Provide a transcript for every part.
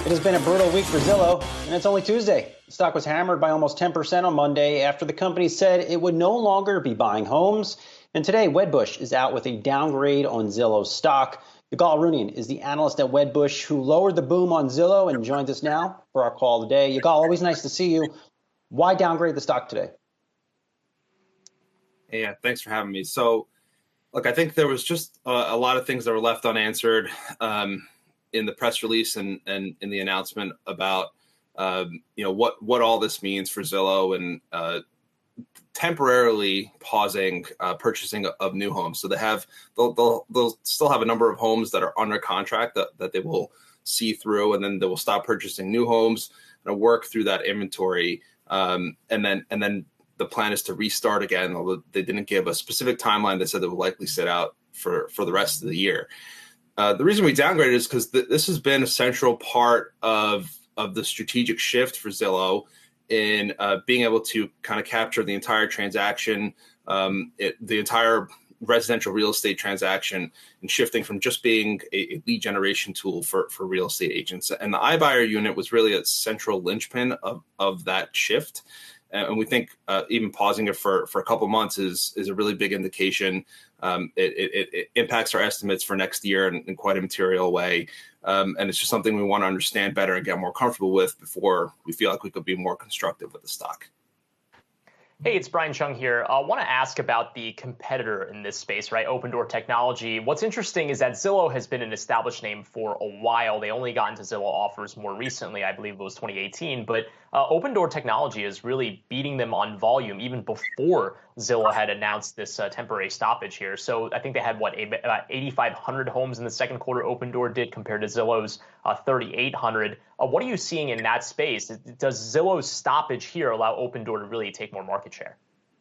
It has been a brutal week for Zillow, and it's only Tuesday. The stock was hammered by almost 10% on Monday after the company said it would no longer be buying homes. And today, Wedbush is out with a downgrade on Zillow's stock. Yigal Arounian is the analyst at Wedbush who lowered the boom on Zillow and joins us now for our call today. Yigal, always nice to see you. Why downgrade the stock today? Yeah, thanks for having me. So, look, I think there was just a lot of things that were left unanswered in the press release and in the announcement about what all this means for Zillow and temporarily pausing purchasing of new homes. So they'll still have a number of homes that are under contract that they will see through, and then they will stop purchasing new homes and work through that inventory, and then the plan is to restart again. Although they didn't give a specific timeline, they said they will likely sit out for the rest of the year. The reason we downgraded is because this has been a central part of the strategic shift for Zillow in being able to kind of capture the entire transaction, the entire residential real estate transaction, and shifting from just being a lead generation tool for real estate agents. And the iBuyer unit was really a central linchpin of that shift. And we think even pausing it for a couple months is a really big indication. It impacts our estimates for next year in quite a material way. And it's just something we want to understand better and get more comfortable with before we feel like we could be more constructive with the stock. Hey, it's Brian Chung here. I want to ask about the competitor in this space, right? Opendoor Technology. What's interesting is that Zillow has been an established name for a while. They only got into Zillow offers more recently. I believe it was 2018. But Opendoor Technology is really beating them on volume even before Zillow had announced this temporary stoppage here. So I think they had, about 8,500 homes in the second quarter Opendoor did compared to Zillow's 3,800. What are you seeing in that space? Does Zillow's stoppage here allow Opendoor to really take more market share?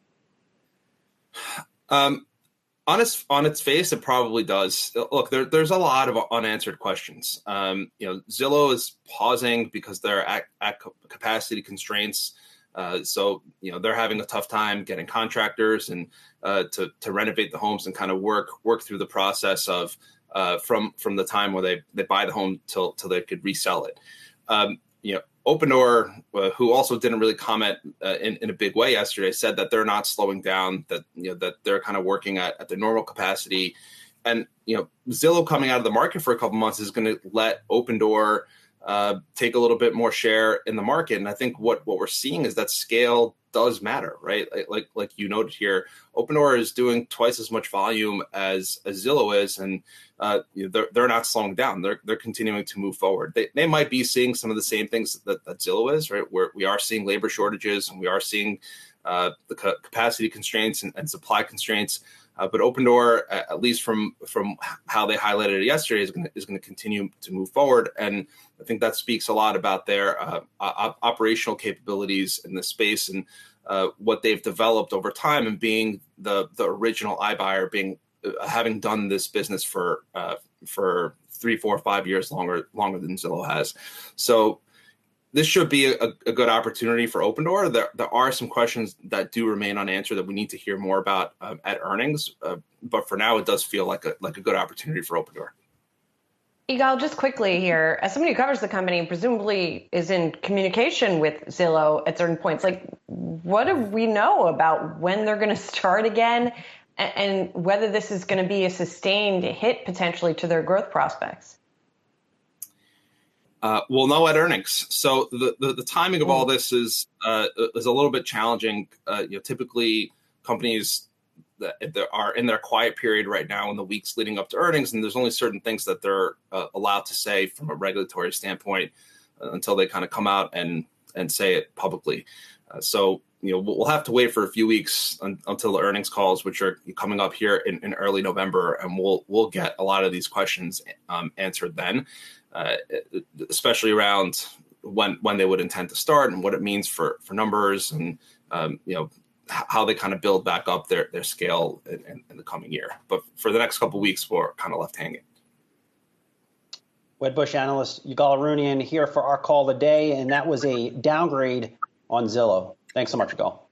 On its face, it probably does. Look, there's a lot of unanswered questions. Zillow is pausing because they're at capacity constraints. So they're having a tough time getting contractors and to renovate the homes and kind of work through the process of from the time where they buy the home till they could resell it. Opendoor, who also didn't really comment in a big way yesterday, said that they're not slowing down, that they're kind of working at their normal capacity. And Zillow coming out of the market for a couple months is going to let Opendoor take a little bit more share in the market. And I think what we're seeing is that scale does matter, right? Like you noted here, Opendoor is doing twice as much volume as Zillow is, and they're not slowing down. They're continuing to move forward. They might be seeing some of the same things that Zillow is, right? Where we are seeing labor shortages and we are seeing the capacity constraints and supply constraints. But Opendoor, at least from how they highlighted it yesterday, is going to continue to move forward, and I think that speaks a lot about their operational capabilities in this space and what they've developed over time, and being the original iBuyer, having done this business for 3, 4, 5 years longer than Zillow has. So this should be a good opportunity for Opendoor. There are some questions that do remain unanswered that we need to hear more about at earnings. But for now, it does feel like a good opportunity for Opendoor. Yigal, just quickly here, as somebody who covers the company and presumably is in communication with Zillow at certain points, what do we know about when they're going to start again and whether this is going to be a sustained hit potentially to their growth prospects? We'll know at earnings. So the timing of all this is a little bit challenging. Typically companies that are in their quiet period right now in the weeks leading up to earnings, and there's only certain things that they're allowed to say from a regulatory standpoint until they kind of come out and say it publicly. So we'll have to wait for a few weeks until the earnings calls, which are coming up here in early November, and we'll get a lot of these questions answered then. Especially around when they would intend to start and what it means for numbers and how they kind of build back up their scale in the coming year. But for the next couple of weeks, we're kind of left hanging. Wedbush analyst Yigal Arounian here for our call today, and that was a downgrade on Zillow. Thanks so much, Yigal.